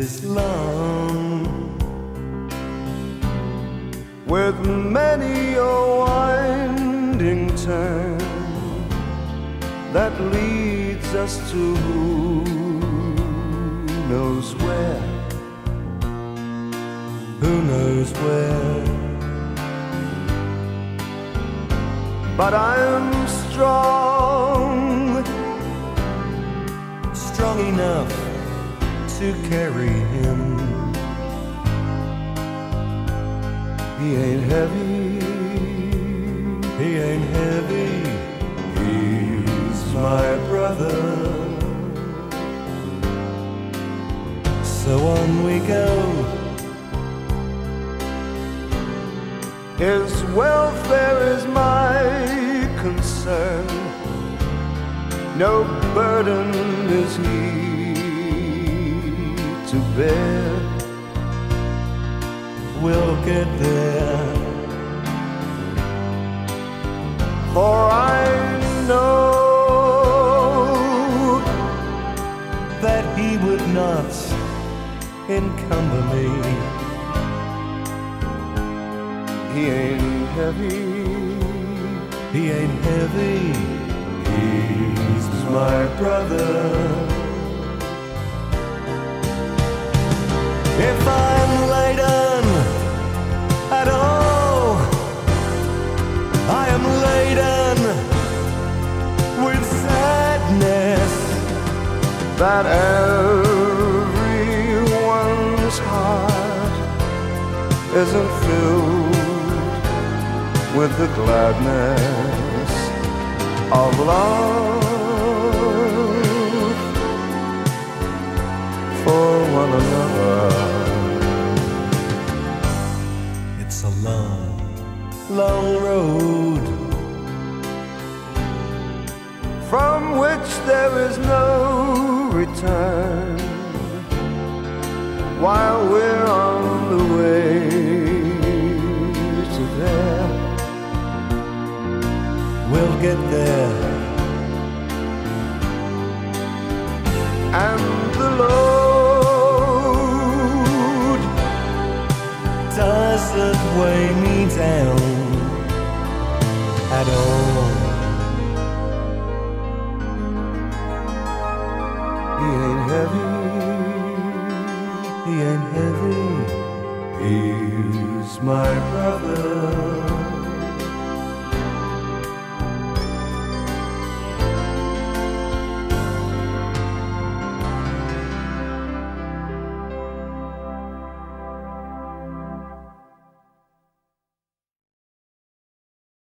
is long, with many a winding turn that leads us to who knows where. who knows where? But I'm strong, Strong enough to carry him. he ain't heavy, He ain't heavy, he's my brother. so on we go. His welfare is my concern, no burden is he to bear. We'll get there, For I know that he would not encumber me. he ain't heavy, He ain't heavy, he's my brother. if I'm laden at all, I am laden with sadness. That everyone's heart isn't filled with the gladness of love for one another. It's a long, long road from which there is no return, while we're on the way to there. we'll get there, And the load doesn't weigh me down at all. he ain't heavy, He ain't heavy, he's my brother.